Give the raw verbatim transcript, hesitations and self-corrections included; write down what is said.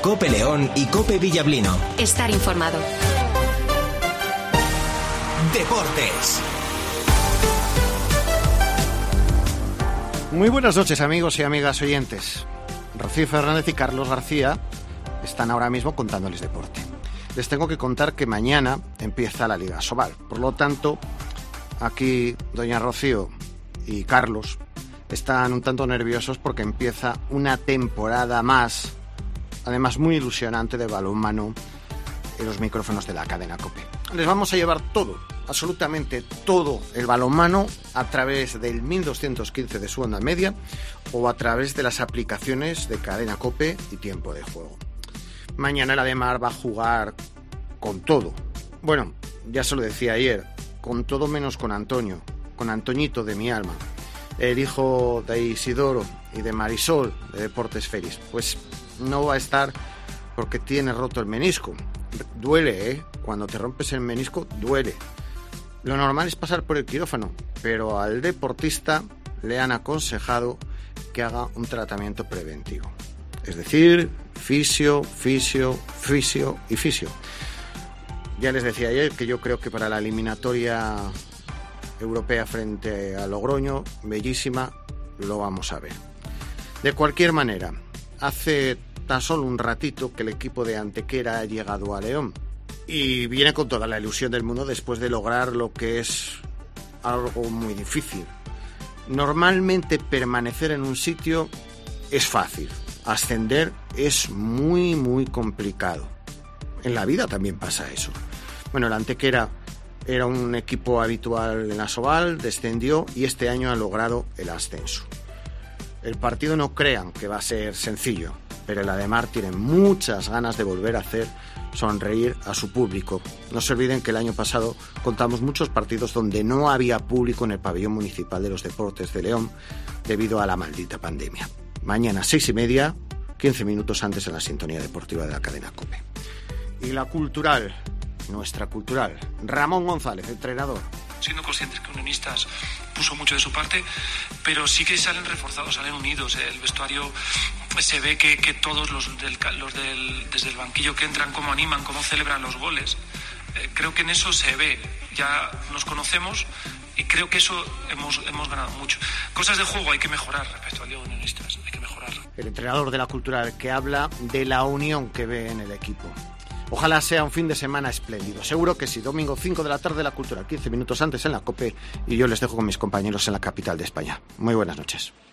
COPE León y COPE Villablino. Estar informado. Deportes. Muy buenas noches, amigos y amigas oyentes. Rocío Fernández y Carlos García están ahora mismo contándoles deporte. Les tengo que contar que mañana empieza la Liga Asobal. Por lo tanto, aquí doña Rocío y Carlos están un tanto nerviosos porque empieza una temporada más, además muy ilusionante, de balonmano en los micrófonos de la cadena COPE. Les vamos a llevar todo, absolutamente todo el balonmano a través del mil doscientos quince de su onda media o a través de las aplicaciones de cadena COPE y Tiempo de Juego. Mañana el Ademar va a jugar con todo. Bueno, ya se lo decía ayer, con todo menos con Antonio, con Antoñito de mi alma, el hijo de Isidoro y de Marisol de Deportes Feris. Pues no va a estar porque tiene roto el menisco. Duele, ¿eh? Cuando te rompes el menisco, duele. Lo normal es pasar por el quirófano, pero al deportista le han aconsejado que haga un tratamiento preventivo. Es decir, fisio, fisio, fisio y fisio. Ya les decía ayer que yo creo que para la eliminatoria europea frente a Logroño, bellísima, lo vamos a ver. De cualquier manera, hace tan solo un ratito que el equipo de Antequera ha llegado a León y viene con toda la ilusión del mundo después de lograr lo que es algo muy difícil. Normalmente permanecer en un sitio es fácil, ascender es muy muy complicado. En la vida también pasa eso. Bueno, el Antequera era un equipo habitual en la Asobal, descendió y este año ha logrado el ascenso. El partido no crean que va a ser sencillo, pero el Ademar tiene muchas ganas de volver a hacer sonreír a su público. No se olviden que el año pasado contamos muchos partidos donde no había público en el pabellón municipal de los Deportes de León debido a la maldita pandemia. Mañana seis y media, quince minutos antes en la sintonía deportiva de la cadena COPE. Y la cultural, nuestra cultural, Ramón González, entrenador. Siendo conscientes que Unionistas puso mucho de su parte, pero sí que salen reforzados, salen unidos. El vestuario, pues se ve que, que todos los, del, los del, desde el banquillo que entran, cómo animan, cómo celebran los goles. Eh, creo que en eso se ve, ya nos conocemos y creo que eso hemos, hemos ganado mucho. Cosas de juego hay que mejorar respecto al Día de Unionistas, hay que mejorar. El entrenador de la cultural que habla de la unión que ve en el equipo. Ojalá sea un fin de semana espléndido. Seguro que sí. Domingo cinco de la tarde, la cultura, quince minutos antes en la COPE, y yo les dejo con mis compañeros en la capital de España. Muy buenas noches.